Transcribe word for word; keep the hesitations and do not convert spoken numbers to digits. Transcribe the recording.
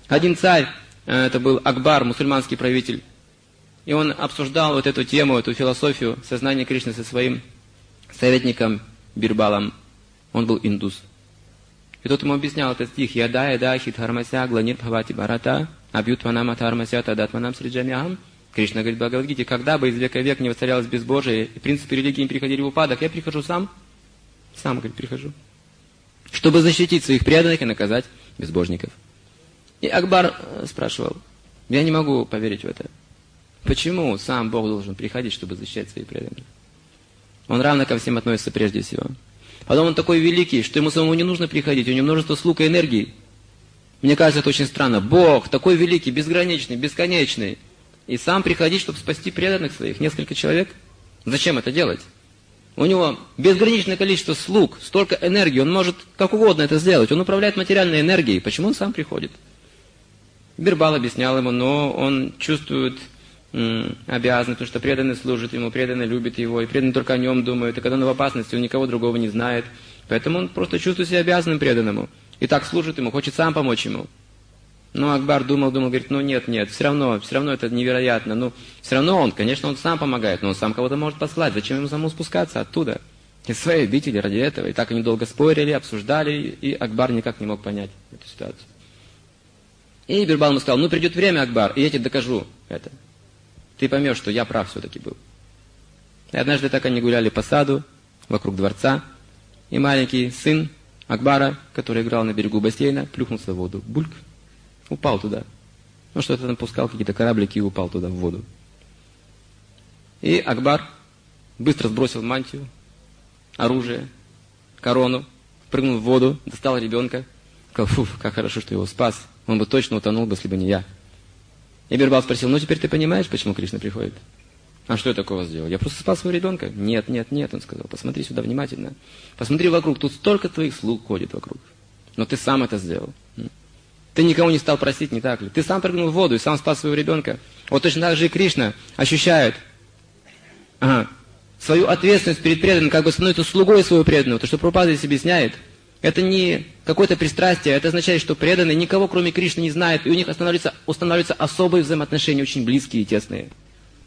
Один царь, это был Акбар, мусульманский правитель, и он обсуждал вот эту тему, эту философию сознания Кришны со своим советником Бирбалом. Он был индус. И тот ему объяснял этот стих: «Яда, яда, хитхармася, гланир бхавати барата, абьютванам атхармася, тадатванам сриджамяхам». Кришна говорит в Бхагавад-гите: когда бы из века в век не воцарялось безбожие, и принципы религии не приходили в упадок, я прихожу сам, сам, говорит, прихожу, чтобы защитить своих преданных и наказать безбожников. И Акбар спрашивал: я не могу поверить в это. Почему сам Бог должен приходить, чтобы защищать своих преданных? Он равно ко всем относится прежде всего. Потом он такой великий, что ему самому не нужно приходить, у него множество слуг и энергии. Мне кажется, это очень странно. Бог такой великий, безграничный, бесконечный, и сам приходить, чтобы спасти преданных своих, несколько человек. Зачем это делать? У него безграничное количество слуг, столько энергии, он может как угодно это сделать. Он управляет материальной энергией. Почему он сам приходит? Бирбал объяснял ему, но он чувствует м, обязанность, потому что преданный служит ему, преданный любит его, и преданный только о нем думает, и когда он в опасности, он никого другого не знает. Поэтому он просто чувствует себя обязанным преданному. И так служит ему, хочет сам помочь ему. Но Акбар думал, думал, говорит: ну нет, нет, все равно, все равно это невероятно. Ну, все равно он, конечно, он сам помогает, но он сам кого-то может послать. Зачем ему самому спускаться оттуда? Из своей обители ради этого. И так они долго спорили, обсуждали, и Акбар никак не мог понять эту ситуацию. И Бирбал ему сказал: ну придет время, Акбар, и я тебе докажу это. Ты поймешь, что я прав все-таки был. И однажды так они гуляли по саду, вокруг дворца, и маленький сын Акбара, который играл на берегу бассейна, плюхнулся в воду. Бульк. Упал туда. Ну, что-то там пускал, какие-то кораблики, и упал туда, в воду. И Акбар быстро сбросил мантию, оружие, корону, прыгнул в воду, достал ребенка, сказал: фу, как хорошо, что его спас. Он бы точно утонул, если бы не я. И Бирбал спросил: ну, теперь ты понимаешь, почему Кришна приходит? А что я такого сделал? Я просто спас своего ребенка. Нет, нет, нет, он сказал: посмотри сюда внимательно. Посмотри вокруг, тут столько твоих слуг ходит вокруг. Но ты сам это сделал. Ты никого не стал просить, не так ли? Ты сам прыгнул в воду и сам спас своего ребенка. Вот точно так же и Кришна ощущает ага, свою ответственность перед преданным, как бы становится слугой своего преданного. То, что Прабхупада здесь объясняет, это не какое-то пристрастие, это означает, что преданный никого, кроме Кришны, не знает, и у них устанавливаются, устанавливаются особые взаимоотношения, очень близкие и тесные.